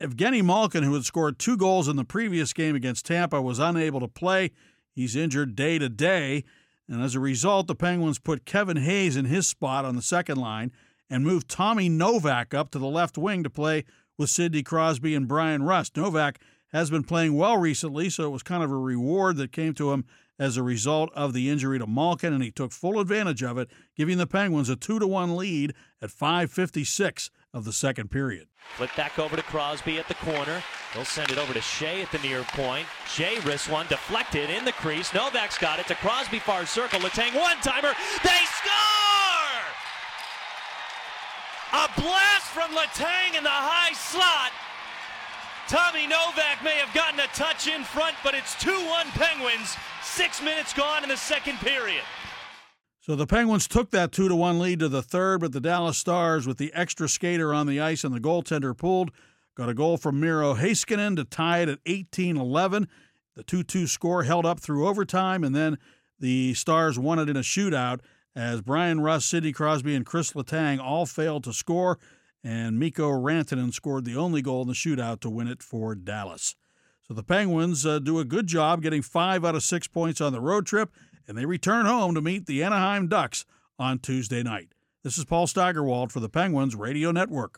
Evgeny Malkin, who had scored 2 goals in the previous game against Tampa, was unable to play. He's injured day to day. And as a result, the Penguins put Kevin Hayes in his spot on the second line and moved Tommy Novak up to the left wing to play with Sidney Crosby and Brian Rust. Novak has been playing well recently, so it was kind of a reward that came to him as a result of the injury to Malkin, and he took full advantage of it, giving the Penguins a 2-1 lead at 5:56 of the second period. Flip back over to Crosby at the corner. He'll send it over to Shea at the near point. Shea risks one, deflected in the crease. Novak's got it to Crosby, far circle. Letang one-timer. They score! A blast from Letang in the high slot. Tommy Novak may have gotten a touch in front, but it's 2-1 Penguins. 6 minutes gone in the second period. So the Penguins took that 2-1 lead to the third, but the Dallas Stars, with the extra skater on the ice and the goaltender pulled, got a goal from Miro Heiskanen to tie it at 18-11. The 2-2 score held up through overtime, and then the Stars won it in a shootout as Brian Rust, Sidney Crosby, and Chris Letang all failed to score, and Mikko Rantanen scored the only goal in the shootout to win it for Dallas. So the Penguins do a good job getting 5 out of 6 points on the road trip, and they return home to meet the Anaheim Ducks on Tuesday night. This is Paul Steigerwald for the Penguins Radio Network.